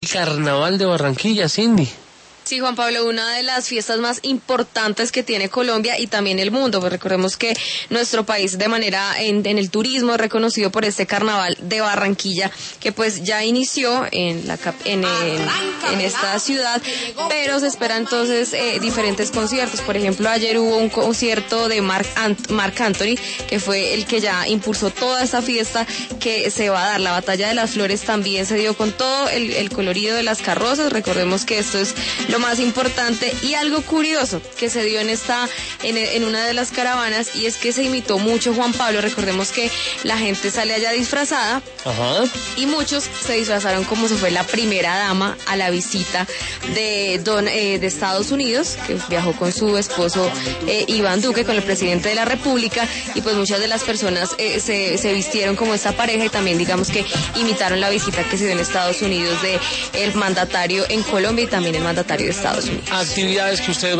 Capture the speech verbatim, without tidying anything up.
Carnaval de Barranquilla, Cindy. Sí, Juan Pablo, una de las fiestas más importantes que tiene Colombia y también el mundo, pues recordemos que nuestro país de manera en, en el turismo es reconocido por este Carnaval de Barranquilla, que pues ya inició en la en, en, en esta ciudad, pero se esperan entonces eh, diferentes conciertos. Por ejemplo, ayer hubo un concierto de Marc, Ant, Marc Anthony, que fue el que ya impulsó toda esta fiesta que se va a dar. La Batalla de las Flores también se dio con todo el, el colorido de las carrozas. Recordemos que esto es lo más importante y algo curioso que se dio en esta en, en una de las caravanas, y es que se imitó mucho Juan Pablo. Recordemos que la gente sale allá disfrazada. Ajá. Y muchos se disfrazaron como si fue la primera dama a la visita de don eh, de Estados Unidos, que viajó con su esposo eh, Iván Duque, con el presidente de la República, y pues muchas de las personas eh, se, se vistieron como esta pareja y también digamos que imitaron la visita que se dio en Estados Unidos de el mandatario en Colombia y también el mandatario de Estados Unidos. Actividades que usted